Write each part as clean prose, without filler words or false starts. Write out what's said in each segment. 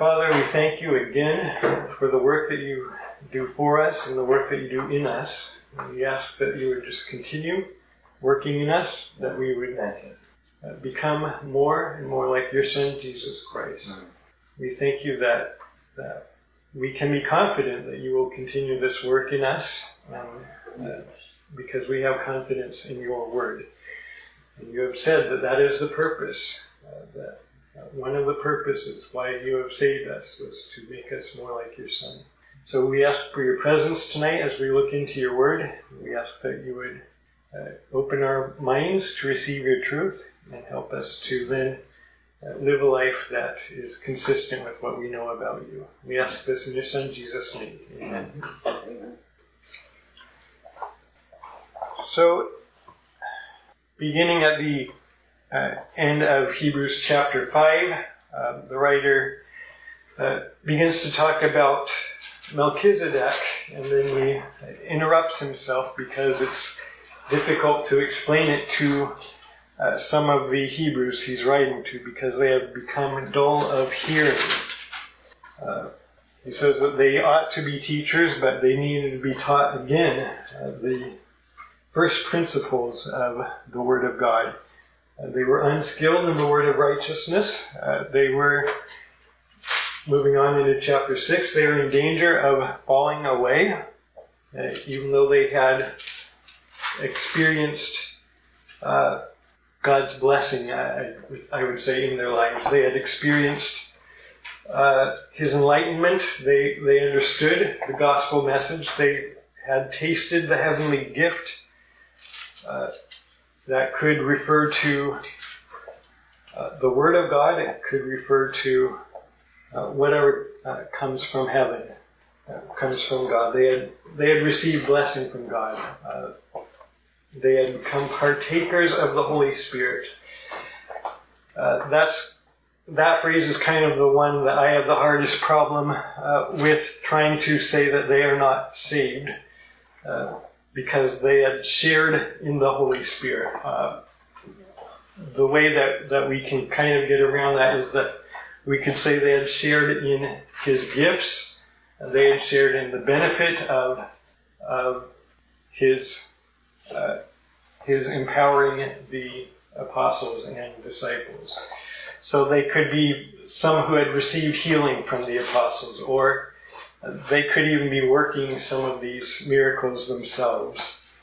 Father, we thank you again for the work that you do for us and the work that you do in us. And we ask that you would just continue working in us, that we would become more and more like your Son, Jesus Christ. We thank you that we can be confident that you will continue this work in us because we have confidence in your word. And you have said that is the purpose, that one of the purposes why you have saved us was to make us more like your Son. So we ask for your presence tonight as we look into your word. We ask that you would open our minds to receive your truth and help us to then live a life that is consistent with what we know about you. We ask this in your Son, Jesus' name. Amen. So, beginning at the end of Hebrews chapter 5, the writer begins to talk about Melchizedek, and then he interrupts himself because it's difficult to explain it to some of the Hebrews he's writing to because they have become dull of hearing. He says that they ought to be teachers, but they needed to be taught again the first principles of the Word of God. They were unskilled in the word of righteousness. They were, moving on into chapter 6, they were in danger of falling away, even though they had experienced God's blessing, I would say, in their lives. They had experienced His enlightenment. They understood the gospel message. They had tasted the heavenly gift that could refer to the Word of God. It could refer to whatever comes from heaven, comes from God. They had received blessing from God. They had become partakers of the Holy Spirit. That phrase is kind of the one that I have the hardest problem with trying to say that they are not saved. Because they had shared in the Holy Spirit. The way that we can kind of get around that is that we could say they had shared in His gifts, and they had shared in the benefit of His empowering the apostles and disciples. So they could be some who had received healing from the apostles, or they could even be working some of these miracles themselves.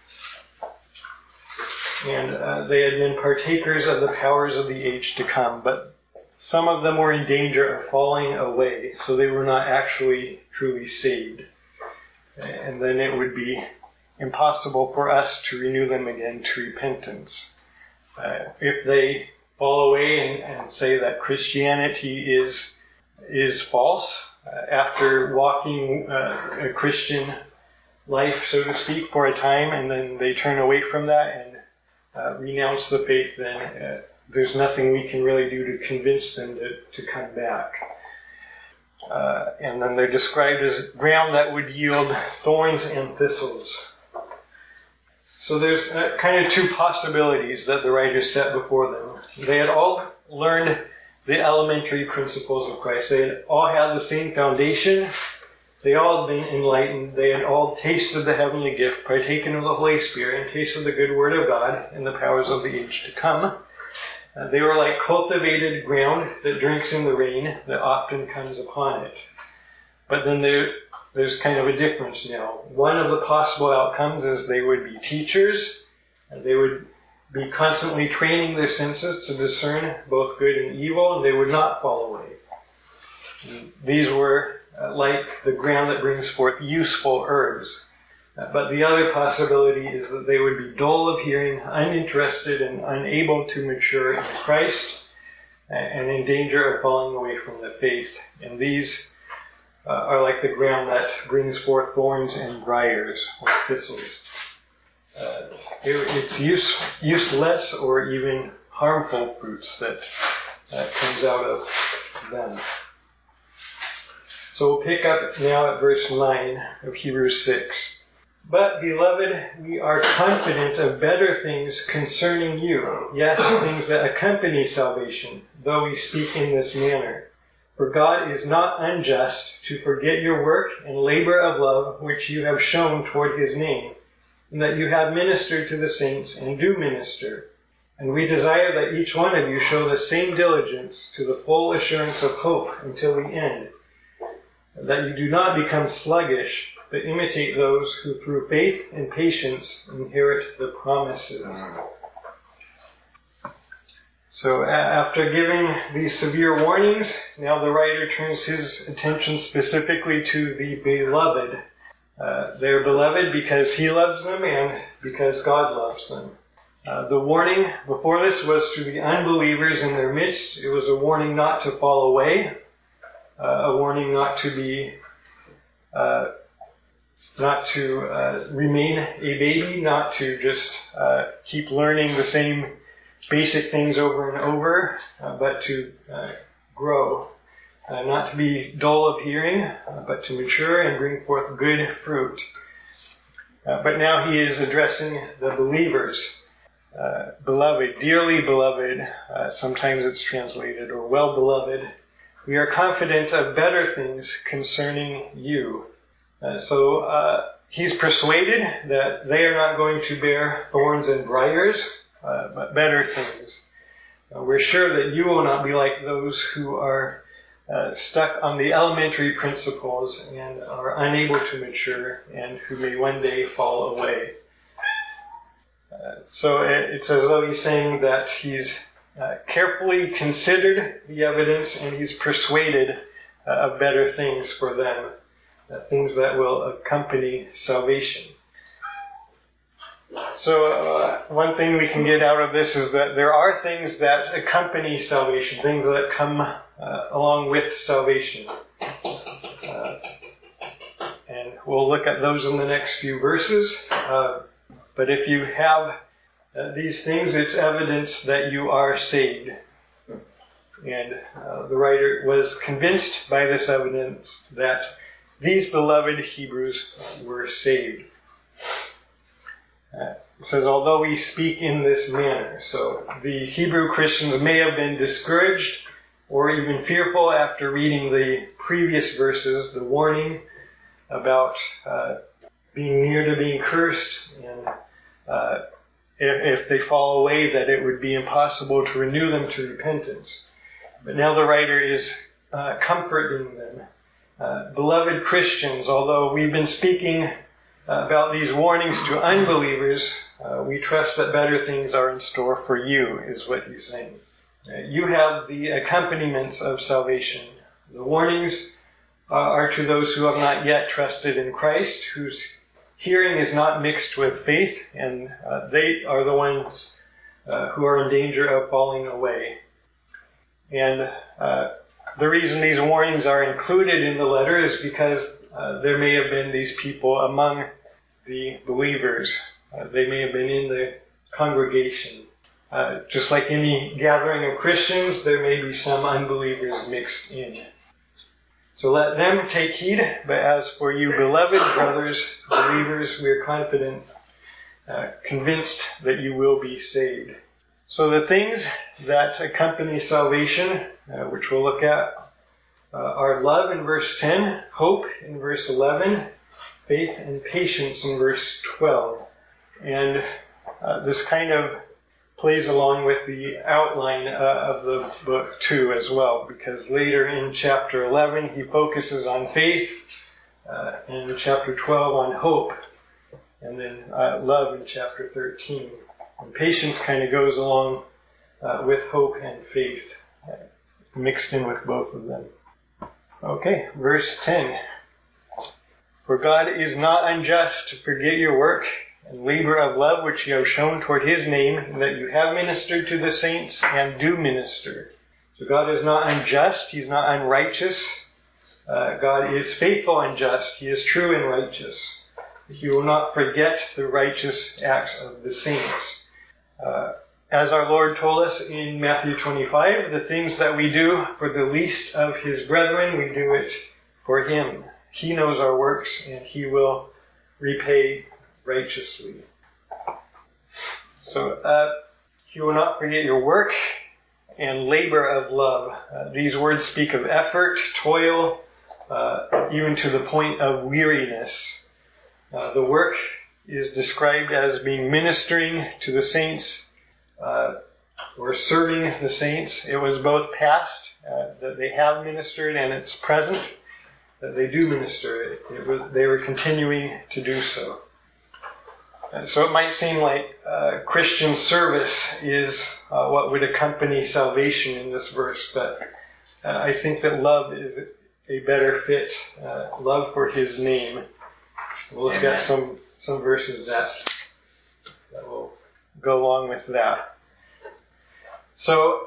And they had been partakers of the powers of the age to come, but some of them were in danger of falling away, so they were not actually truly saved. And then it would be impossible for us to renew them again to repentance. If they fall away and say that Christianity is false, after walking a Christian life, so to speak, for a time, and then they turn away from that and renounce the faith, then there's nothing we can really do to convince them to come back. And then they're described as ground that would yield thorns and thistles. So there's kind of two possibilities that the writer set before them. They had all learned the elementary principles of Christ. They had all had the same foundation. They all had been enlightened. They had all tasted the heavenly gift, partaken of the Holy Spirit, and tasted the good word of God and the powers of the age to come. They were like cultivated ground that drinks in the rain that often comes upon it. But then there's kind of a difference now. One of the possible outcomes is they would be teachers, and they would be constantly training their senses to discern both good and evil, and they would not fall away. And these were like the ground that brings forth useful herbs. But the other possibility is that they would be dull of hearing, uninterested, and unable to mature in Christ, and in danger of falling away from the faith. And these are like the ground that brings forth thorns and briars, or thistles. It's useless or even harmful fruits that comes out of them. So we'll pick up now at verse 9 of Hebrews 6. But, beloved, we are confident of better things concerning you, yes, things that accompany salvation, though we speak in this manner. For God is not unjust to forget your work and labor of love which you have shown toward his name, and that you have ministered to the saints and do minister. And we desire that each one of you show the same diligence to the full assurance of hope until the end, that you do not become sluggish, but imitate those who through faith and patience inherit the promises. So after giving these severe warnings, now the writer turns his attention specifically to the beloved. They're beloved because he loves them and because God loves them. The warning before this was to the unbelievers in their midst. It was a warning not to fall away, a warning not to be, not to remain a baby, not to just keep learning the same basic things over and over, but to grow. Not to be dull of hearing, but to mature and bring forth good fruit. But now he is addressing the believers. Beloved, dearly beloved, sometimes it's translated, or well beloved, we are confident of better things concerning you. So he's persuaded that they are not going to bear thorns and briars, but better things. We're sure that you will not be like those who are stuck on the elementary principles and are unable to mature and who may one day fall away. So it's as though he's saying that he's carefully considered the evidence and he's persuaded of better things for them, things that will accompany salvation. So one thing we can get out of this is that there are things that accompany salvation, things that come along with salvation. And we'll look at those in the next few verses. But if you have these things, it's evidence that you are saved. And the writer was convinced by this evidence that these beloved Hebrews were saved. It says, although we speak in this manner. So the Hebrew Christians may have been discouraged or even fearful after reading the previous verses, the warning about being near to being cursed, and if they fall away, that it would be impossible to renew them to repentance. But now the writer is comforting them. Beloved Christians, although we've been speaking about these warnings to unbelievers, we trust that better things are in store for you, is what he's saying. You have the accompaniments of salvation. The warnings are to those who have not yet trusted in Christ, whose hearing is not mixed with faith, and they are the ones who are in danger of falling away. And the reason these warnings are included in the letter is because there may have been these people among the believers. They may have been in the congregation. Just like any gathering of Christians, there may be some unbelievers mixed in. So let them take heed. But as for you, beloved brothers, believers, we are confident, convinced that you will be saved. So the things that accompany salvation, which we'll look at, are love in verse 10, hope in verse 11, faith and patience in verse 12. And this kind of plays along with the outline of the book too as well, because later in chapter 11 he focuses on faith, and in chapter 12 on hope, and then love in chapter 13. And patience kind of goes along with hope and faith, mixed in with both of them. Okay, verse 10. For God is not unjust to forget your work and labor of love which you have shown toward his name, and that you have ministered to the saints and do minister. So God is not unjust. He's not unrighteous. God is faithful and just. He is true and righteous. He will not forget the righteous acts of the saints. As our Lord told us in Matthew 25, the things that we do for the least of his brethren, we do it for him. He knows our works, and he will repay righteously. So he will not forget your work and labor of love. These words speak of effort, toil, even to the point of weariness. The work is described as being ministering to the saints, or serving the saints. It was both past, that they have ministered, and it's present, that they do minister. They were continuing to do so. So it might seem like Christian service is what would accompany salvation in this verse, but I think that love is a better fit. Love for His name. We'll look at some verses that will go along with that. So,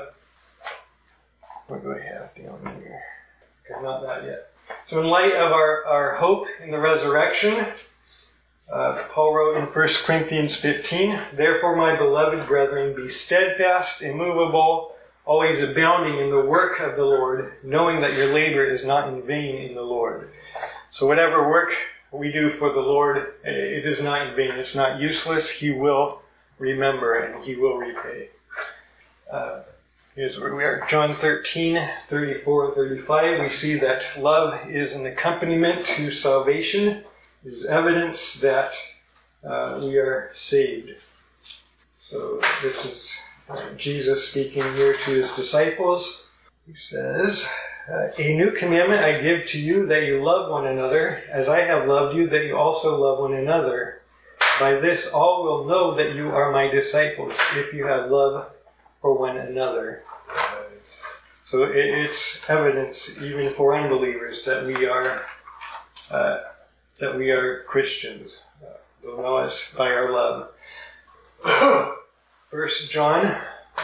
what do I have down here? Okay, not that yet. So in light of our hope in the resurrection, Paul wrote in 1 Corinthians 15, "Therefore, my beloved brethren, be steadfast, immovable, always abounding in the work of the Lord, knowing that your labor is not in vain in the Lord." So whatever work we do for the Lord, it is not in vain. It's not useless. He will remember and He will repay. Here's where we are. John 13, 34 and 35. We see that love is an accompaniment to salvation. It is evidence that we are saved. So this is Jesus speaking here to His disciples. He says, "A new commandment I give to you, that you love one another, as I have loved you, that you also love one another. By this all will know that you are my disciples, if you have love for one another." So it's evidence, even for unbelievers, that we are Christians. They'll know us by our love. 1 John,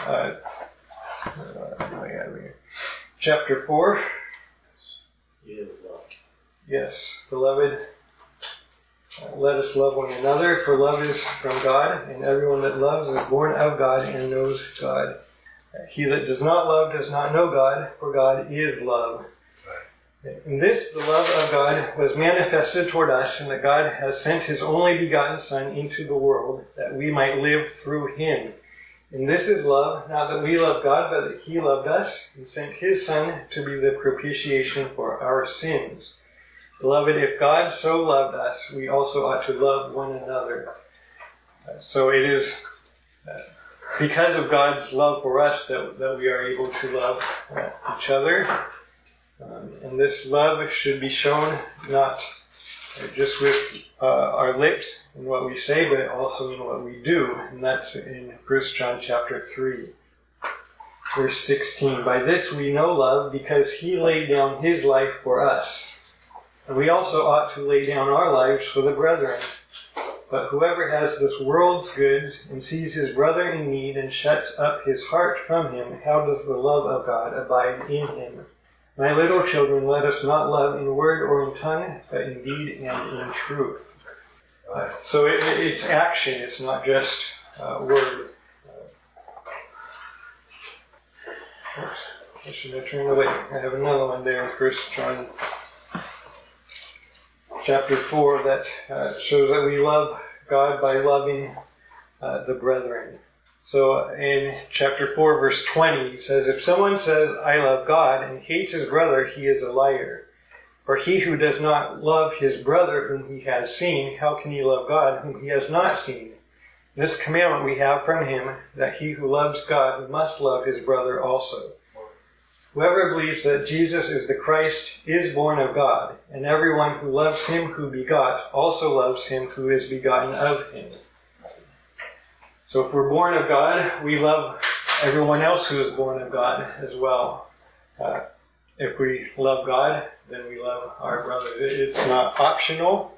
chapter 4. He is love. Yes, beloved, let us love one another, for love is from God, and everyone that loves is born of God and knows God. He that does not love does not know God, for God is love. In this, the love of God was manifested toward us, and that God has sent His only begotten Son into the world, that we might live through Him. And this is love, not that we love God, but that He loved us, and sent His Son to be the propitiation for our sins. Beloved, if God so loved us, we also ought to love one another. So it is because of God's love for us that we are able to love each other. And this love should be shown not just with our lips and what we say, but also in what we do. And that's in 1 John chapter 3, verse 16. "By this we know love, because He laid down His life for us. And we also ought to lay down our lives for the brethren. But whoever has this world's goods and sees his brother in need and shuts up his heart from him, how does the love of God abide in him? My little children, let us not love in word or in tongue, but in deed and in truth." So it's action. It's not just word. Oops, I should have turned away. I have another one there in 1 John chapter 4 that shows that we love God by loving the brethren. So in chapter 4, verse 20, he says, "If someone says, 'I love God,' and hates his brother, he is a liar. For he who does not love his brother whom he has seen, how can he love God whom he has not seen? This commandment we have from Him, that he who loves God must love his brother also. Whoever believes that Jesus is the Christ is born of God, and everyone who loves Him who begot also loves Him who is begotten of Him." So if we're born of God, we love everyone else who is born of God as well. If we love God, then we love our brothers. It's not optional.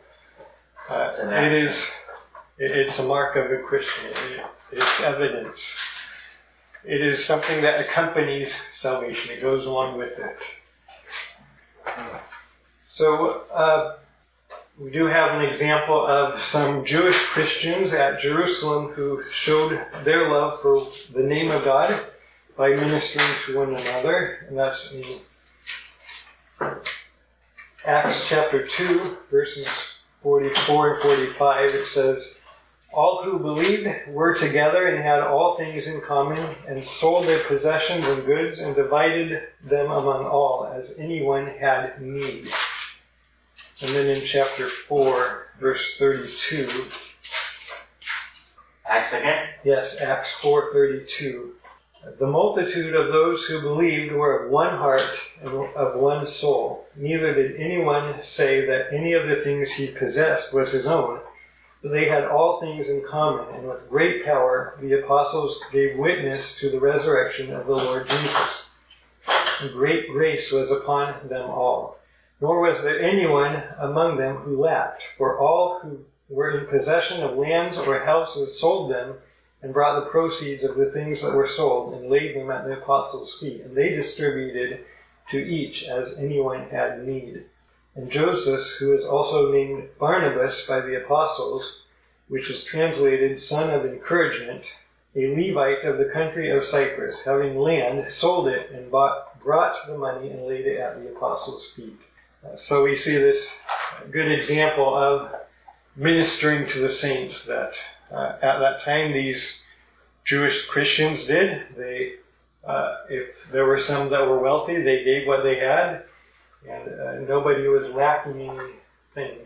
It's a mark of a Christian. It's evidence. It is something that accompanies salvation. It goes along with it. So we do have an example of some Jewish Christians at Jerusalem who showed their love for the name of God by ministering to one another. And that's in Acts chapter 2, verses 44 and 45. It says, All who believed were together and had all things in common, and sold their possessions and goods and divided them among all, as anyone had need. And then in chapter 4, verse 32. Acts again? Yes, Acts 4:32. The multitude of those who believed were of one heart and of one soul. Neither did anyone say that any of the things he possessed was his own. They had all things in common, and with great power the apostles gave witness to the resurrection of the Lord Jesus. And great grace was upon them all. Nor was there anyone among them who lacked, for all who were in possession of lands or houses sold them, and brought the proceeds of the things that were sold, and laid them at the apostles' feet. And they distributed to each as anyone had need. And Joseph, who is also named Barnabas by the apostles, which is translated son of encouragement, a Levite of the country of Cyprus, having land, sold it and brought the money and laid it at the apostles' feet. So we see this good example of ministering to the saints that at that time these Jewish Christians did. They, if there were some that were wealthy, they gave what they had, and nobody was lacking anything.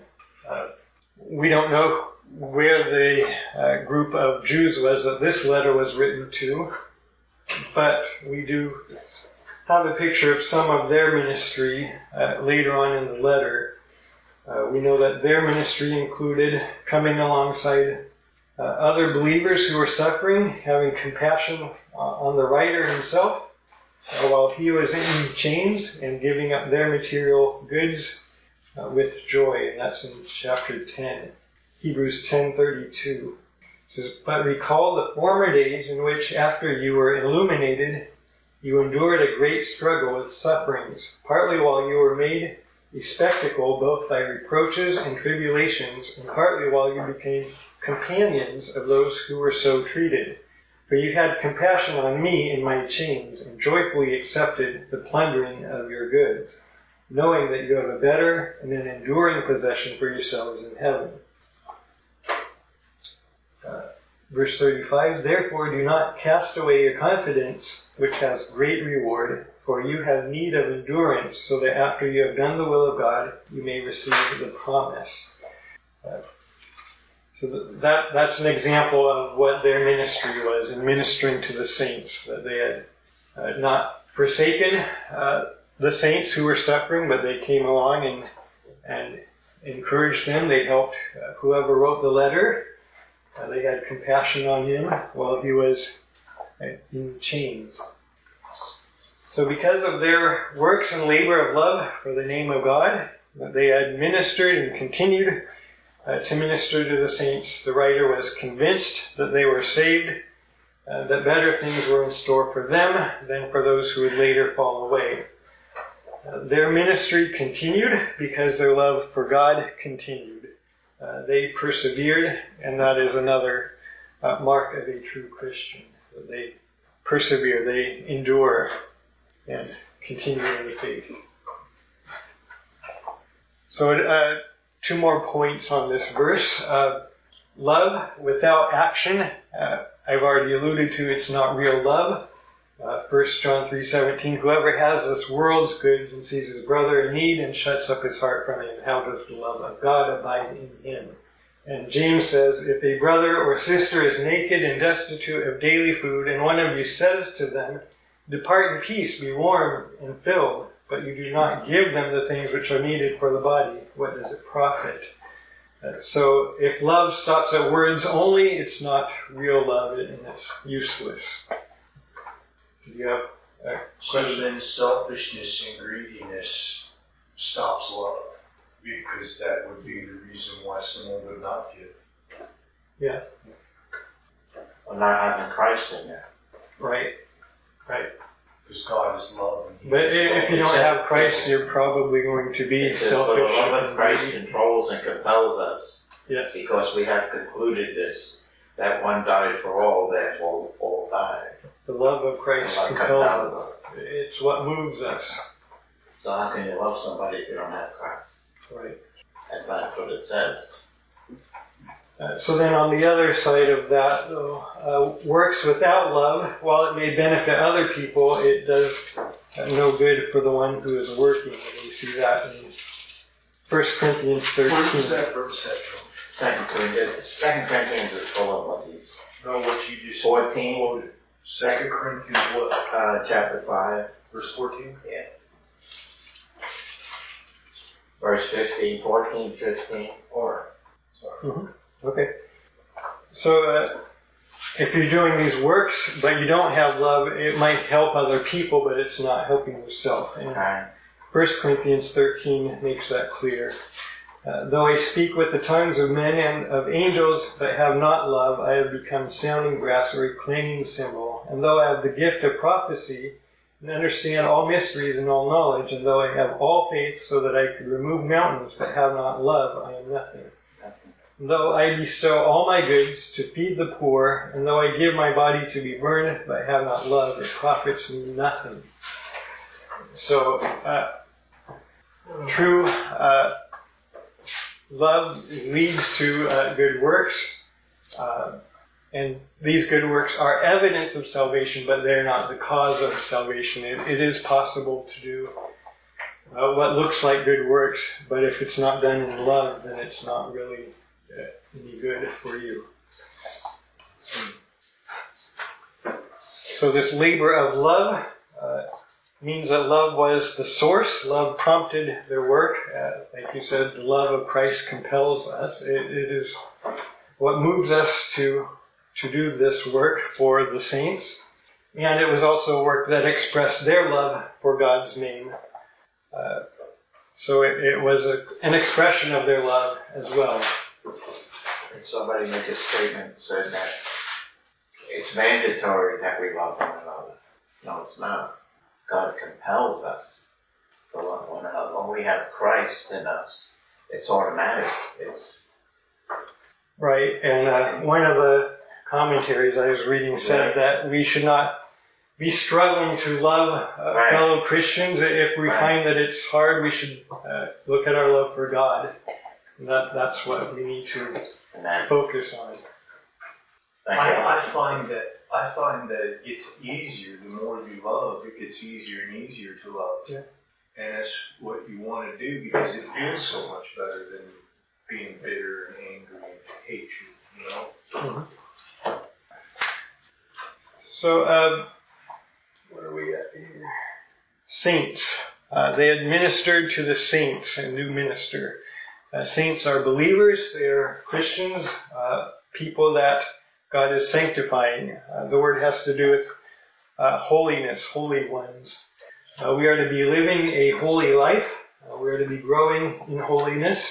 We don't know where the group of Jews was that this letter was written to, but we do have a picture of some of their ministry later on in the letter. We know that their ministry included coming alongside other believers who were suffering, having compassion on the writer himself while he was in chains, and giving up their material goods with joy. And that's in chapter 10. Hebrews 10:32. It says, "But recall the former days in which, after you were illuminated, you endured a great struggle with sufferings, partly while you were made a spectacle both by reproaches and tribulations, and partly while you became companions of those who were so treated. For you had compassion on me in my chains, and joyfully accepted the plundering of your goods, knowing that you have a better and an enduring possession for yourselves in heaven." Verse 35, "Therefore do not cast away your confidence, which has great reward, for you have need of endurance, so that after you have done the will of God, you may receive the promise." So that's an example of what their ministry was in ministering to the saints, that they had not forsaken the saints who were suffering, but they came along and encouraged them. They helped whoever wrote the letter. They had compassion on him while he was in chains. So because of their works and labor of love for the name of God, they had ministered and continued to minister to the saints. The writer was convinced that they were saved, that better things were in store for them than for those who would later fall away. Their ministry continued because their love for God continued. They persevered, and that is another mark of a true Christian. That they persevere, they endure, and continue in the faith. So, two more points on this verse. Love without action. I've already alluded to it's not real love. 1 John 3:17, "Whoever has this world's goods and sees his brother in need and shuts up his heart from him, how does the love of God abide in him?" And James says, "If a brother or sister is naked and destitute of daily food, and one of you says to them, 'Depart in peace, be warm and filled,' but you do not give them the things which are needed for the body, what does it profit?" So if love stops at words only, it's not real love and it's useless. Do you have a question? So then selfishness and greediness stops love, because that would be the reason why someone would not give. Yeah. Or not having Christ in there. Right. Because God is love. But if you don't have Christ, you're probably going to be It says, selfish. "For the love of Christ and greedy. controls and compels us, Yes. because we have concluded this, that one died for all, therefore all died." The love of Christ The love compels compels us. It's what moves us. So how can you love somebody if you don't have Christ? Right. That's not what it says. So then on the other side of that, though, works without love, while it may benefit other people, it does no good for the one who is working. And we see that in 1 Corinthians 13. Where is that verse at, John? 2 Corinthians is full of these. No, what you just 14. quoted. 2 Corinthians what? Chapter 5. Verse 14? Yeah. Verse 15, 14, 15. Or, sorry. Mm-hmm. Okay. So if you're doing these works, but you don't have love, it might help other people, but it's not helping yourself. And 1 Corinthians 13 makes that clear. Though I speak with the tongues of men and of angels, but have not love, I have become sounding brass or a clanging cymbal. And though I have the gift of prophecy, and understand all mysteries and all knowledge, and though I have all faith so that I could remove mountains, but have not love, I am nothing. And though I bestow all my goods to feed the poor, and though I give my body to be burned, but have not love, it profits me nothing. So, true love leads to good works, and these good works are evidence of salvation, but they're not the cause of salvation. It is possible to do what looks like good works, but if it's not done in love, then it's not really any good for you. So this labor of love means that love was the source. Love prompted their work. Like you said, the love of Christ compels us. It is what moves us to do this work for the saints. And it was also a work that expressed their love for God's name. So it was an expression of their love as well. And somebody made a statement that said that it's mandatory that we love one another. No, it's not. God compels us to love one another. When we have Christ in us, it's automatic. It's right. And one of the commentaries I was reading said that we should not be struggling to love fellow Christians. If we find that it's hard, we should look at our love for God. And that's what we need to focus on. I find that it gets easier the more you love. It gets easier and easier to love. Yeah. And that's what you want to do because it feels so much better than being bitter and angry and hatred, you know? Mm-hmm. So, where are we at here? Saints. They administered to the saints and do minister. Saints are believers. They are Christians, people that God is sanctifying. The word has to do with holiness, holy ones. We are to be living a holy life. We are to be growing in holiness.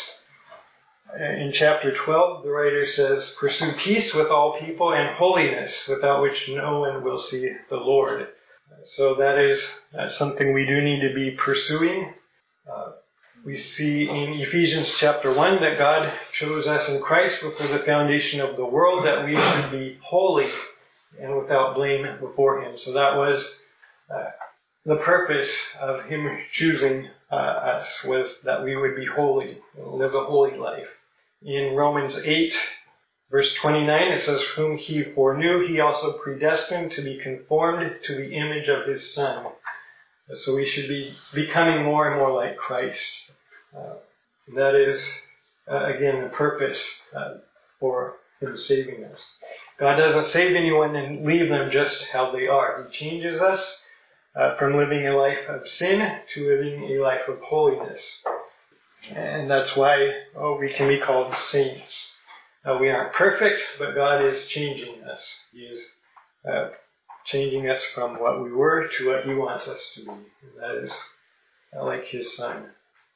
In chapter 12, the writer says, "Pursue peace with all people and holiness, without which no one will see the Lord." So that's something we do need to be pursuing. We see in Ephesians chapter 1 that God chose us in Christ before the foundation of the world that we should be holy and without blame before Him. So that was the purpose of Him choosing us, was that we would be holy, live a holy life. In Romans 8, verse 29, it says, "Whom He foreknew, He also predestined to be conformed to the image of His Son." So we should be becoming more and more like Christ. That is, again, the purpose for Him saving us. God doesn't save anyone and leave them just how they are. He changes us from living a life of sin to living a life of holiness. And that's why we can be called saints. We aren't perfect, but God is changing us. He is changing us from what we were to what He wants us to be. And that is like His Son.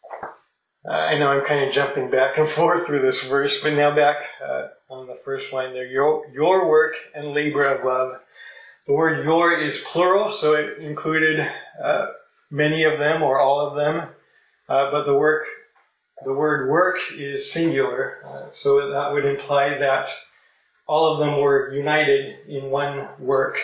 I know I'm kind of jumping back and forth through this verse, but now back on the first line there. Your work and labor of love. The word "your" is plural, so it included many of them or all of them. But the word "work" is singular, so that would imply that all of them were united in one work.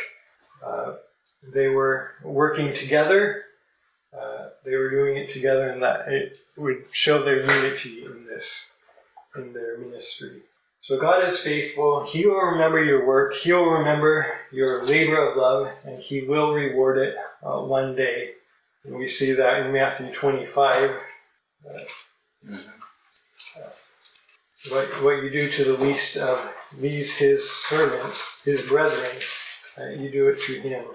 They were working together. They were doing it together, and that it would show their unity in their ministry. So God is faithful. He will remember your work. He will remember your labor of love, and He will reward it one day. And we see that in Matthew 25. What you do to the least of these His servants, His brethren, you do it to Him.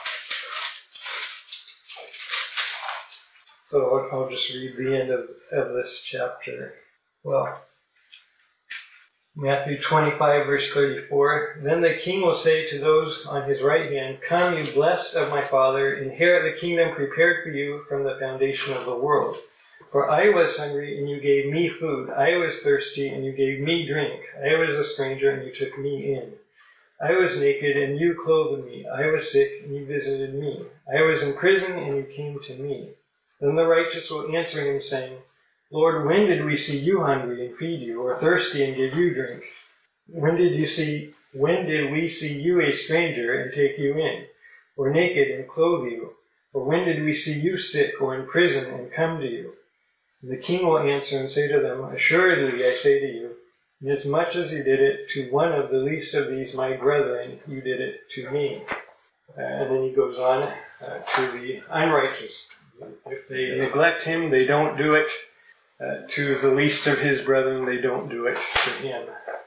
So I'll just read the end of this chapter. Well, Matthew 25, verse 34. Then the king will say to those on his right hand, "Come, you blessed of my Father, inherit the kingdom prepared for you from the foundation of the world. For I was hungry, and you gave me food. I was thirsty, and you gave me drink. I was a stranger, and you took me in. I was naked, and you clothed me. I was sick, and you visited me. I was in prison, and you came to me." Then the righteous will answer him, saying, "Lord, when did we see you hungry and feed you, or thirsty and give you drink? When did we see you a stranger and take you in, or naked and clothe you? Or when did we see you sick or in prison and come to you?" And the king will answer and say to them, "Assuredly, I say to you, inasmuch as you did it to one of the least of these my brethren, you did it to me." And then he goes on to the unrighteous. If they neglect him, they don't do it. To the least of his brethren, they don't do it to him.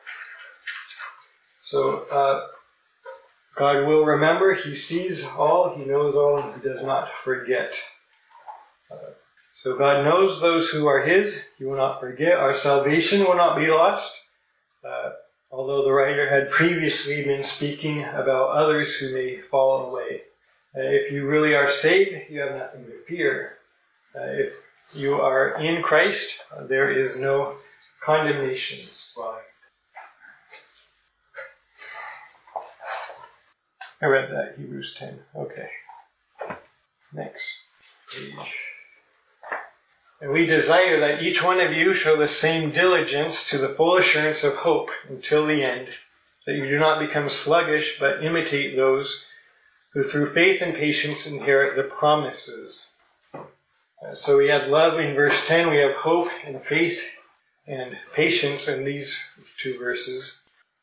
So God will remember. He sees all, He knows all, and He does not forget. So God knows those who are His. He will not forget. Our salvation will not be lost. Although the writer had previously been speaking about others who may fall away. If you really are saved, you have nothing to fear. If you are in Christ, there is no condemnation. Right. I read that, Hebrews 10. Okay. Next page. And we desire that each one of you show the same diligence to the full assurance of hope until the end, that you do not become sluggish, but imitate those who through faith and patience inherit the promises. So we have love in verse 10, we have hope and faith and patience in these two verses.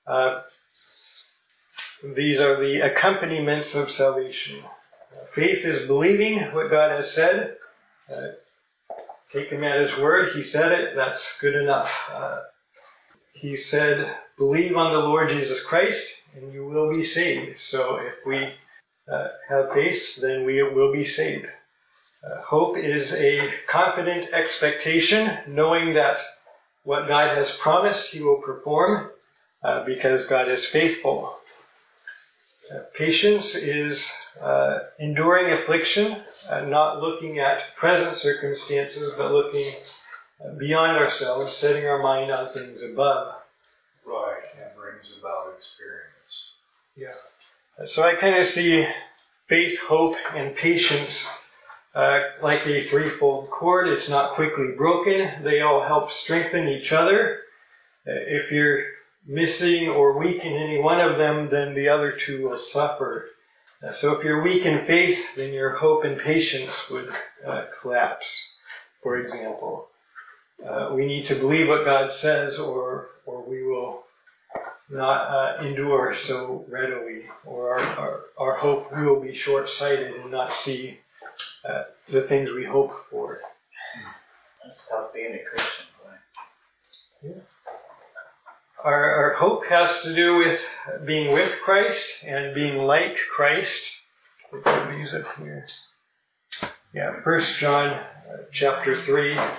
These are the accompaniments of salvation. Faith is believing what God has said. Take Him at His word. He said it. That's good enough. He said, "Believe on the Lord Jesus Christ, and you will be saved." So if we have faith, then we will be saved. Hope is a confident expectation, knowing that what God has promised He will perform, because God is faithful. Patience is enduring affliction, not looking at present circumstances, but looking beyond ourselves, setting our mind on things above. Right, and brings about experience. Yeah. So I kind of see faith, hope, and patience like a threefold cord. It's not quickly broken. They all help strengthen each other. If you're missing or weak in any one of them, then the other two will suffer. So if you're weak in faith, then your hope and patience would collapse, for example. We need to believe what God says, or we will not endure so readily, or our hope will be short-sighted and not see the things we hope for. That's tough being a Christian, boy. Yeah. Our hope has to do with being with Christ and being like Christ. We can use it here. Yeah, 1 John chapter 3. 1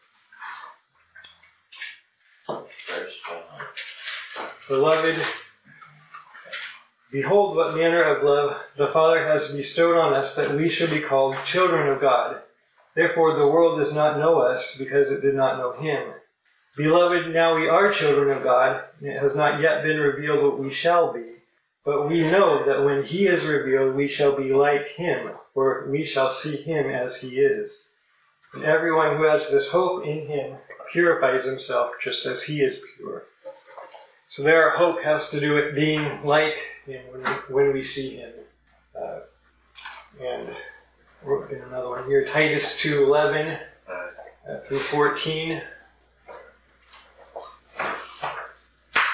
John. Beloved, behold what manner of love the Father has bestowed on us, that we should be called children of God. Therefore the world does not know us, because it did not know Him. Beloved, now we are children of God, and it has not yet been revealed what we shall be. But we know that when He is revealed, we shall be like Him, for we shall see Him as He is. And everyone who has this hope in Him purifies himself just as He is pure. So there, our hope has to do with being like Him when we see Him. And wrote in another one here, Titus 2:11 through 14.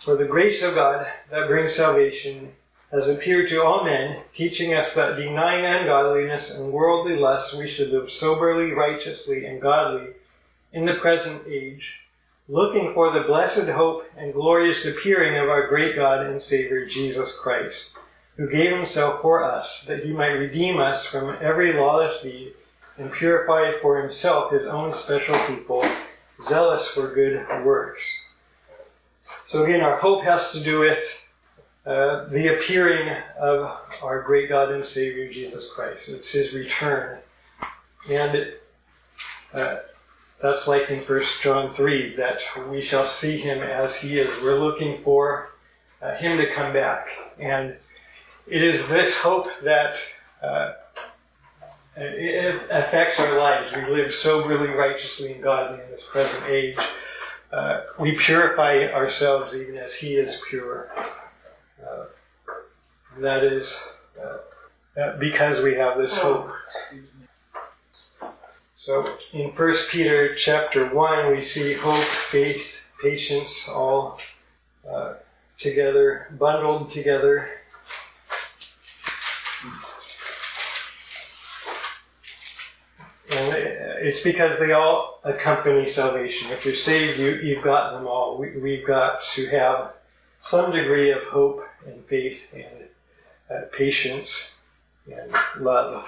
For the grace of God that brings salvation has appeared to all men, teaching us that denying ungodliness and worldly lusts, we should live soberly, righteously, and godly in the present age, looking for the blessed hope and glorious appearing of our great God and Savior, Jesus Christ, who gave himself for us, that he might redeem us from every lawless deed and purify for himself his own special people, zealous for good works. So again, our hope has to do with the appearing of our great God and Savior, Jesus Christ. It's his return. And that's like in 1 John 3, that we shall see him as he is. We're looking for him to come back. And it is this hope that it affects our lives. We live soberly, righteously, and godly in this present age. We purify ourselves even as he is pure. That is because we have this hope. So in 1 Peter chapter 1, we see hope, faith, patience, all together, bundled together. And it's because they all accompany salvation. If you're saved, you've got them all. We've got to have some degree of hope and faith and patience and love.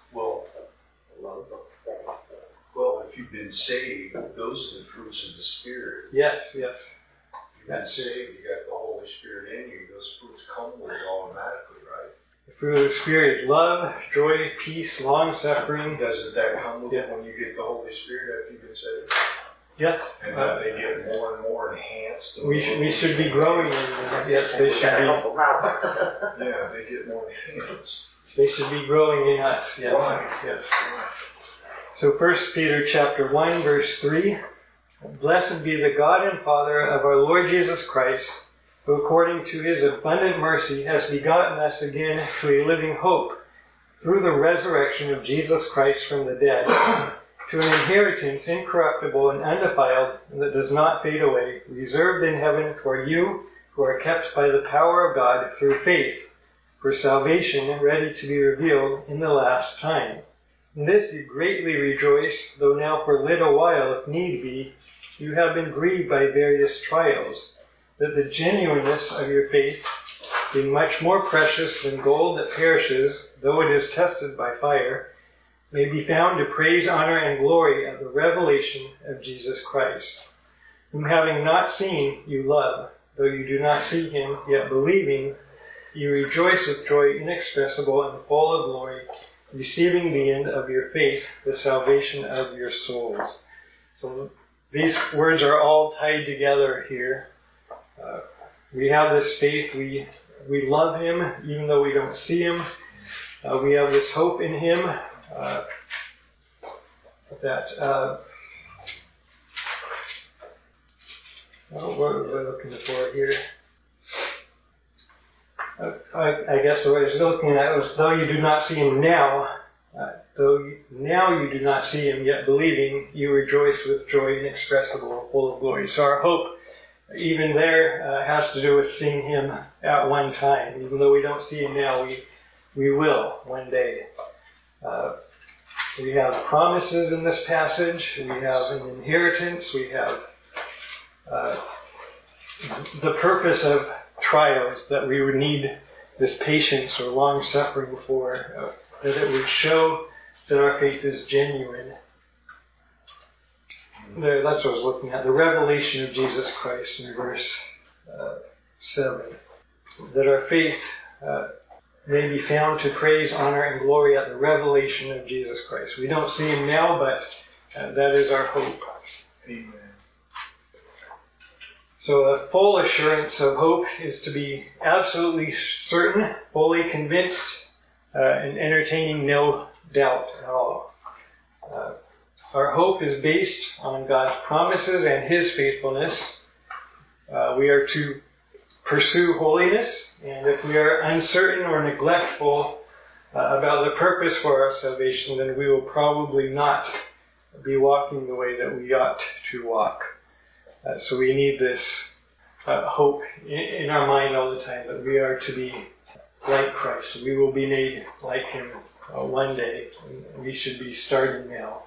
Well, if you've been saved, those are the fruits of the Spirit. Yes. You've been saved, you got the Holy Spirit in you. Those fruits come with it automatically, right? The fruit of the Spirit is love, joy, peace, long-suffering. Doesn't that come with it when you get the Holy Spirit after you've been saved? Yes. And they get more and more enhanced. We should be growing in them. Yes, they should be. Yeah, they get more enhanced. They should be growing in us. Yes. Right. Yes. So 1 Peter chapter 1, verse 3. Blessed be the God and Father of our Lord Jesus Christ, who according to his abundant mercy has begotten us again to a living hope through the resurrection of Jesus Christ from the dead, to an inheritance incorruptible and undefiled, and that does not fade away, reserved in heaven for you who are kept by the power of God through faith, for salvation ready to be revealed in the last time. In this you greatly rejoice, though now for a little while, if need be, you have been grieved by various trials, that the genuineness of your faith, being much more precious than gold that perishes, though it is tested by fire, may be found to praise, honor, and glory at the revelation of Jesus Christ, whom having not seen you love, though you do not see him, yet believing, you rejoice with joy inexpressible and full of glory, receiving the end of your faith, the salvation of your souls. So these words are all tied together here. We have this faith. We love him even though we don't see him. We have this hope in him what we're looking for here. I guess what I was looking at was, though you do not see him now, now you do not see him, yet believing, you rejoice with joy inexpressible, full of glory. So our hope, even there, has to do with seeing him at one time. Even though we don't see him now, we will one day. We have promises in this passage. We have an inheritance. We have the purpose of trials, that we would need this patience or long suffering for, that it would show that our faith is genuine. That's what I was looking at, the revelation of Jesus Christ in verse 7. That our faith may be found to praise, honor, and glory at the revelation of Jesus Christ. We don't see him now, but that is our hope. Amen. So a full assurance of hope is to be absolutely certain, fully convinced, and entertaining no doubt at all. Our hope is based on God's promises and his faithfulness. We are to pursue holiness, and if we are uncertain or neglectful about the purpose for our salvation, then we will probably not be walking the way that we ought to walk. So we need this hope in our mind all the time that we are to be like Christ. We will be made like Him one day. And we should be starting now.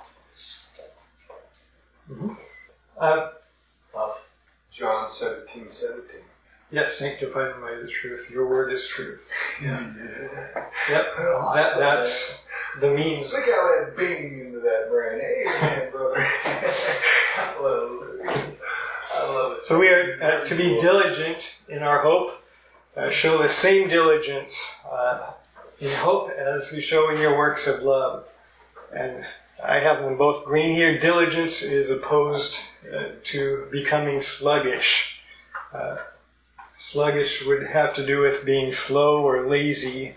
John 17:17. Yes, sanctify them by the truth. Your word is truth. Yeah. Yep. That's the means. Look how that bing into that brain. Amen, brother. Hallelujah. I love it. So we are to be diligent in our hope. Show the same diligence in hope as you show in your works of love. And I have them both green here. Diligence is opposed to becoming sluggish. Sluggish would have to do with being slow or lazy.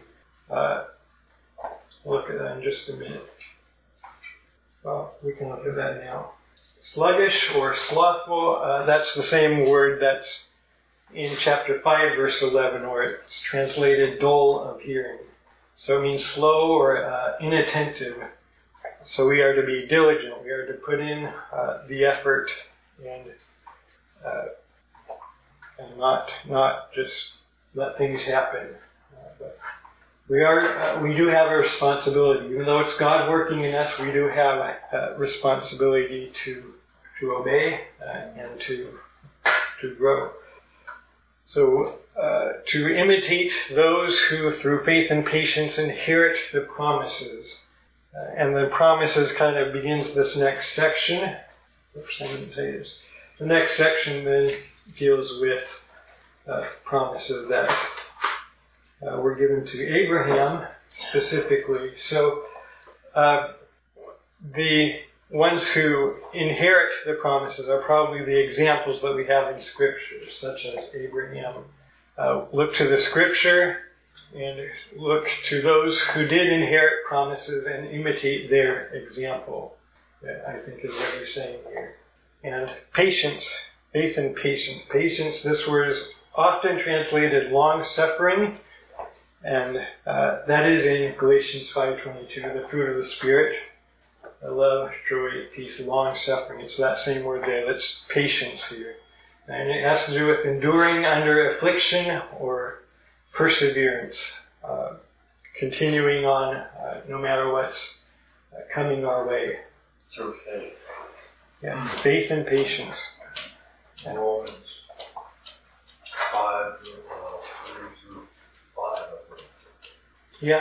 Look at that in just a minute. Well, we can look at that now. Sluggish or slothful, that's the same word that's in chapter 5, verse 11, where it's translated dull of hearing. So it means slow or inattentive. So we are to be diligent. We are to put in the effort and not just let things happen. But we do have a responsibility. Even though it's God working in us, we do have a responsibility to obey and to grow. So to imitate those who through faith and patience inherit the promises. And the promises kind of begins this next section. Oops, I didn't say this. The next section then deals with promises that were given to Abraham specifically. So the ones who inherit the promises are probably the examples that we have in Scripture, such as Abraham. Look to the Scripture and look to those who did inherit promises and imitate their example, I think is what he's saying here. And patience, faith and patience. Patience, this word is often translated long-suffering, and that is in Galatians 5:22, the fruit of the Spirit. Love, joy, peace, long-suffering. It's that same word there. That's patience here. And it has to do with enduring under affliction or perseverance. Continuing on no matter what's coming our way. Through faith. Yes, faith and patience. Romans 5, 3 through 5. Yeah.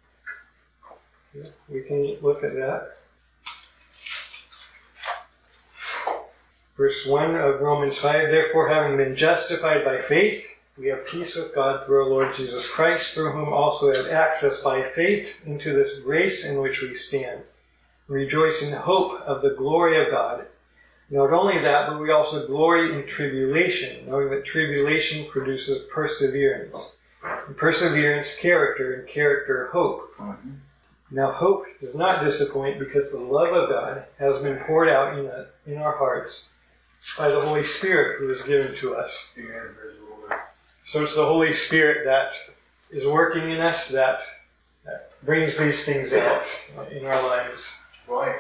We can look at that. Verse 1 of Romans 5, therefore having been justified by faith, we have peace with God through our Lord Jesus Christ, through whom also we have access by faith into this grace in which we stand. Rejoice in hope of the glory of God. Not only that, but we also glory in tribulation, knowing that tribulation produces perseverance. And perseverance, character, and character, hope. Mm-hmm. Now hope does not disappoint because the love of God has been poured out in our hearts by the Holy Spirit who is given to us. So it's the Holy Spirit that is working in us that brings these things out in our lives. Right.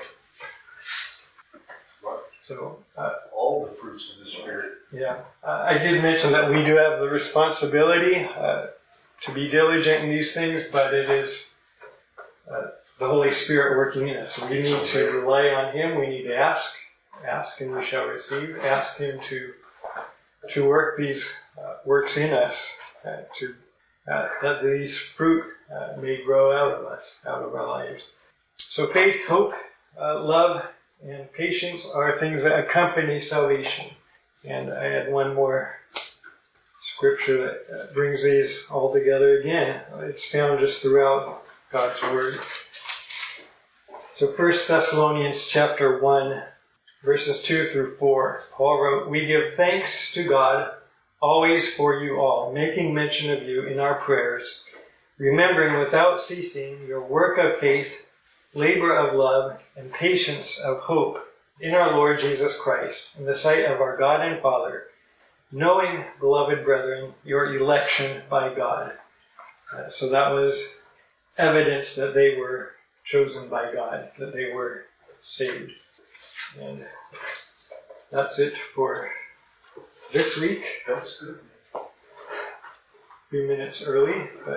So all the fruits of the Spirit. Yeah. I did mention that we do have the responsibility to be diligent in these things, but it is the Holy Spirit working in us. We need to rely on Him. We need to ask and we shall receive. Ask Him to work these works in us, that these fruit may grow out of us, out of our lives. So faith, hope, love, and patience are things that accompany salvation. And I had one more scripture that brings these all together again. It's found just throughout God's Word. So 1 Thessalonians chapter 1, verses 2 through 4, Paul wrote, we give thanks to God always for you all, making mention of you in our prayers, remembering without ceasing your work of faith, labor of love, and patience of hope in our Lord Jesus Christ, in the sight of our God and Father, knowing, beloved brethren, your election by God. So that was evidence that they were chosen by God, that they were saved. And that's it for this week. That was good. A few minutes early, but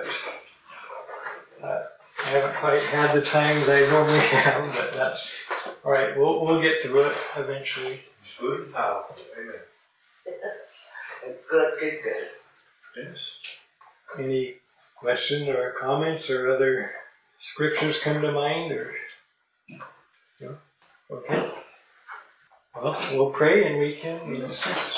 I haven't quite had the time that I normally have, but that's all right. We'll get through it eventually. It's good and powerful. Amen. Good. Yes. Any questions or comments or other scriptures come to mind, or no? Okay. Well, we'll pray and we can.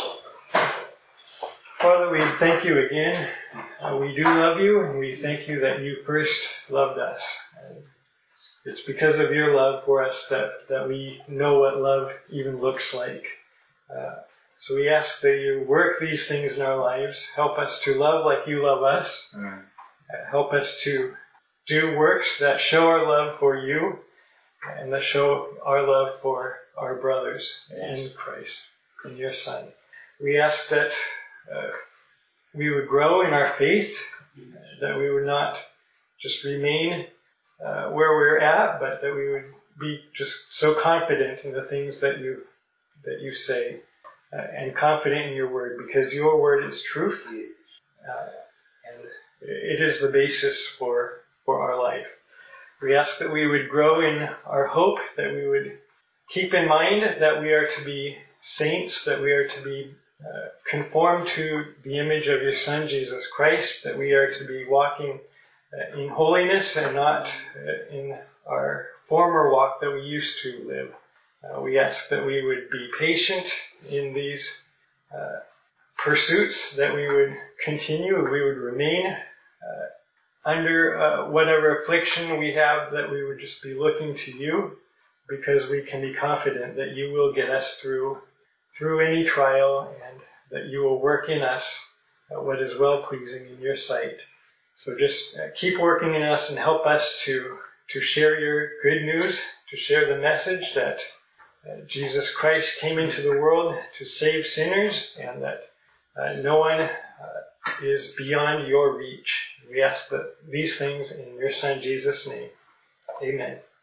Father, we thank you again. We do love you, and we thank you that you first loved us. And it's because of your love for us that we know what love even looks like. So we ask that you work these things in our lives. Help us to love like you love us. Help us to do works that show our love for you and that show our love for our brothers in Christ, in your Son. We ask that we would grow in our faith, that we would not just remain where we're at, but that we would be just so confident in the things that you say, and confident in your word, because your word is truth, and it is the basis for our life. We ask that we would grow in our hope, that we would keep in mind that we are to be saints, that we are to be conformed to the image of your Son, Jesus Christ, that we are to be walking in holiness and not in our former walk that we used to live. We ask that we would be patient in these pursuits, that we would continue, we would remain under whatever affliction we have, that we would just be looking to you, because we can be confident that you will get us through any trial, and that you will work in us what is well-pleasing in your sight. So just keep working in us and help us to share your good news, to share the message that Jesus Christ came into the world to save sinners, and that no one is beyond your reach. We ask that these things in your Son Jesus' name. Amen.